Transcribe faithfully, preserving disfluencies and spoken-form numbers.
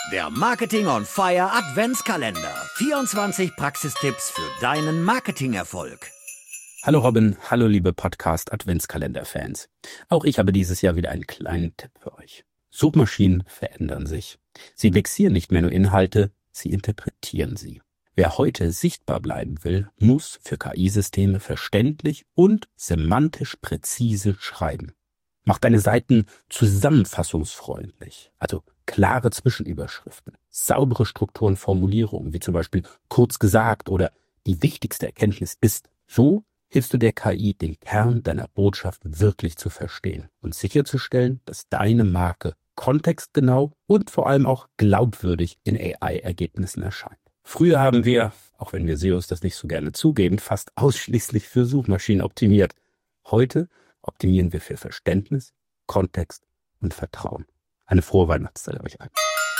Der Marketing on Fire Adventskalender. vierundzwanzig Praxistipps für deinen Marketingerfolg. Hallo Robin, hallo liebe Podcast-Adventskalender-Fans. Auch ich habe dieses Jahr wieder einen kleinen Tipp für euch. Suchmaschinen verändern sich. Sie indexieren nicht mehr nur Inhalte, sie interpretieren sie. Wer heute sichtbar bleiben will, muss für K I-Systeme verständlich und semantisch präzise schreiben. Mach deine Seiten zusammenfassungsfreundlich, also klare Zwischenüberschriften, saubere Strukturen, Formulierungen, wie zum Beispiel kurz gesagt oder die wichtigste Erkenntnis ist. So hilfst du der K I, den Kern deiner Botschaft wirklich zu verstehen und sicherzustellen, dass deine Marke kontextgenau und vor allem auch glaubwürdig in A I-Ergebnissen erscheint. Früher haben wir, auch wenn wir S E Os das nicht so gerne zugeben, fast ausschließlich für Suchmaschinen optimiert. Heute optimieren wir für Verständnis, Kontext und Vertrauen. Eine frohe Weihnachtszeit euch allen.